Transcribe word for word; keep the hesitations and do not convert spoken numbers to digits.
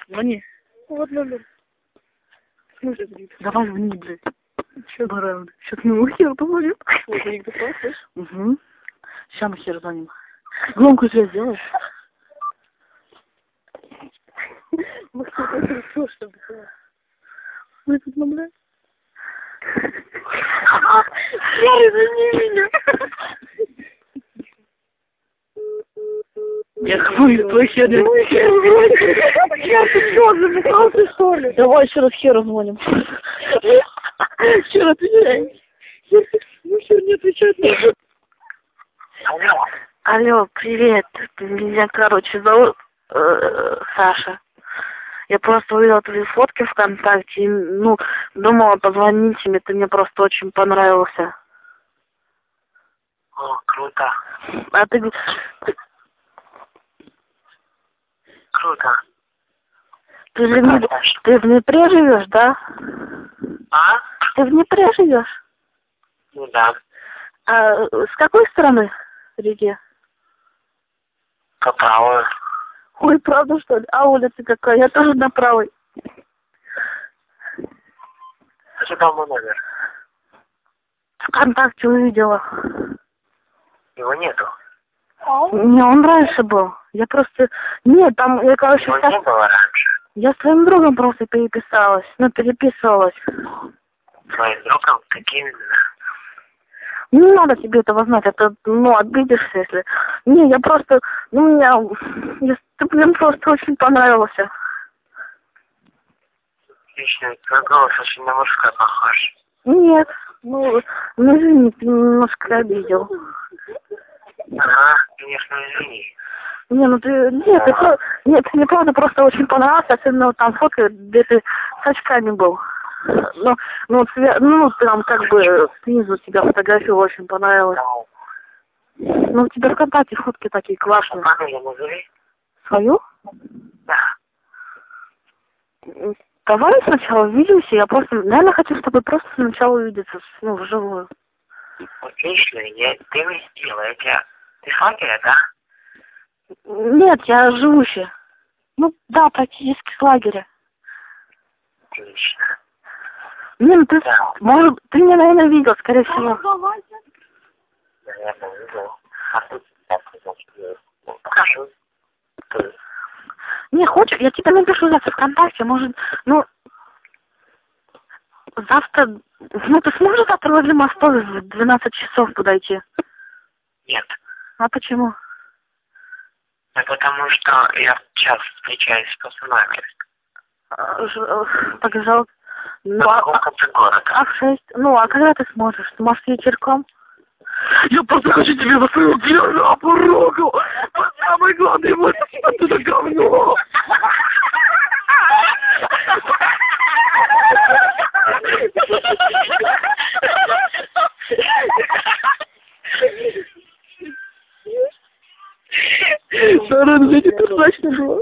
Звони. Вот номер. Слушай, блин. Давай звони, блядь. Че, баран? Сейчас мы хер позвоним. Вот, никто слышишь? Угу. Сейчас мы хер звоним. Громкую связь сделаешь? Максим, ты хорошо, что ли? Вы тут, ну, блядь. Ярик, извини меня. Я хвою твой хер. Я ты что, замешался, что ли? Давай еще раз хер звоним. Хер отвечай. Ну, хер не отвечать надо. Алло, привет. Меня, короче, зовут э, Саша. Я просто увидела твои фотки ВКонтакте и, ну, думала позвонить тебе, ты мне просто очень понравился. О, круто. А ты... ты Круто. Ты же в, ты в Днепре живешь, да? А? Ты в Днепре живешь? Ну да. А с какой стороны реки? По правую. Ой, правда, что ли? А улица какая? Я тоже на правой. Это там мой номер. ВКонтакте увидела. Его нету. Не, он раньше был. Я просто... Нет, там, я, короче, Его вся... не было раньше. Я с твоим другом просто переписалась. Ну, переписывалась. Твоим другом? Каким именно? Не надо тебе этого знать, это, ну, обидишься, если... Не, я просто... Ну, меня... Я... Ты мне просто очень понравился. Отлично, твой голос очень на мужской похож. Нет, ну, ну, извини, ты немножко обидел. Ага, конечно, извини. Не, ну ты... Нет, ты, про- нет, ты мне правда просто очень понравился, особенно вот там фотка, где ты с очками был. Ну, ну, вот свя- ну, там как бы снизу тебя фотография очень понравилась. Ну, Ну, у тебя ВКонтакте фотки такие классные. фамилию назови? Свою? Да. М, Давай сначала увидимся, я просто, наверное, хочу с тобой просто сначала увидеться, ну, вживую. Отлично, я... ты не сделала, я тебя... Ты с лагеря, да? Нет, я живущая. Ну, да, практически с лагеря. Отлично. Не, ну ты, Да. может, ты меня, наверное, видел, скорее всего. Наверное, видел. А тут я сказал, что я... Ну, покажу. Ты. Не, хочешь, я тебе напишу завтра ВКонтакте, может, ну, завтра, ну, ты сможешь завтра возле моста в двенадцать часов подойти? Нет. А почему? Ну, потому что я в час встречаюсь с пацанами. А, ж- э, Так жалко. Ну, На а, каком конце города? а в шесть? Ну, а когда ты сможешь? Может, вечерком? Я просто хочу тебе за свою глаза порогу! А самое главное, вот оттуда говно! Сара, это значит, это точно было.